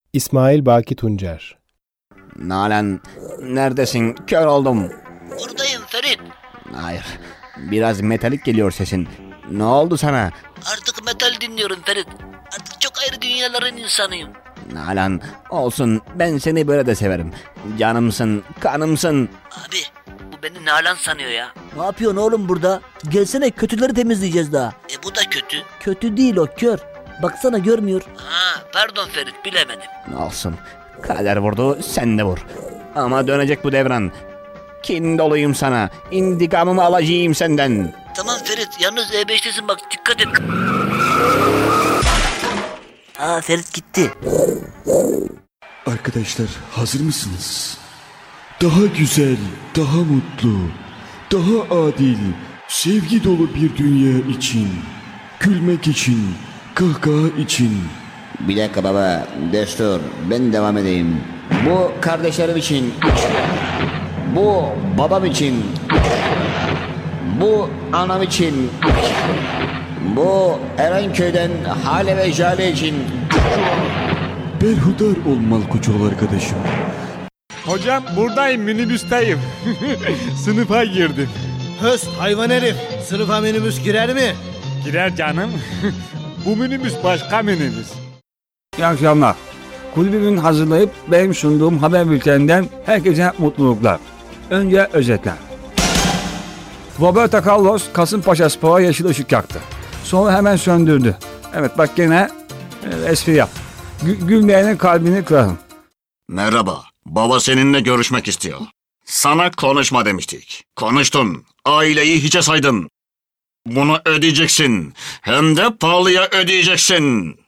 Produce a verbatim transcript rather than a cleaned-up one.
İsmail Baki Tuncer. Nalan, neredesin? Kör oldum. Buradayım Ferit. Hayır, biraz metalik geliyor sesin. Ne oldu sana? Artık metal dinliyorum Ferit. Artık çok ayrı dünyaların insanıyım. Nalan, olsun, ben seni böyle de severim. Canımsın, kanımsın. Abi bu beni Nalan sanıyor ya. Ne yapıyorsun oğlum burada? Gelsene, kötüleri temizleyeceğiz daha. E bu da kötü. Kötü değil, o kör. Baksana, görmüyor. Ha pardon Ferit, bilemedim. Olsun, kader vurdu, sen de vur. Ama dönecek bu devran. Kin doluyum sana, intikamımı alacağım senden. Tamam Ferit, yalnız E beştesin bak, dikkat et. Aa Ferit gitti. Arkadaşlar, hazır mısınız? Daha güzel, daha mutlu, daha adil, sevgi dolu bir dünya için, gülmek için, kahkaha için. Bir dakika baba, destur, ben devam edeyim. Bu kardeşlerim için, bu babam için, bu anam için, bu Erenköy'den Hale ve Jale için. Berhudar ol Malkoçoğlu arkadaşım. Hocam buradayım, minibüsteyim. Sınıfa girdim. Höst hayvan herif, sınıfa minibüs girer mi? Girer canım. Bu minibüs başka minibüs. İyi akşamlar. Kulübümün hazırlayıp benim sunduğum haber bülteninden herkese mutluluklar. Önce özetler. Roberto Carlos Kasımpaşa Spor'a yeşil ışık yaktı. Sonra hemen söndürdü. Evet bak gene e, espri yap. Gü- gülmeyenin kalbini kırarım. Merhaba, baba seninle görüşmek istiyor. Sana konuşma demiştik. Konuştun, aileyi hiçe saydın. Bunu ödeyeceksin, hem de pahalıya ödeyeceksin.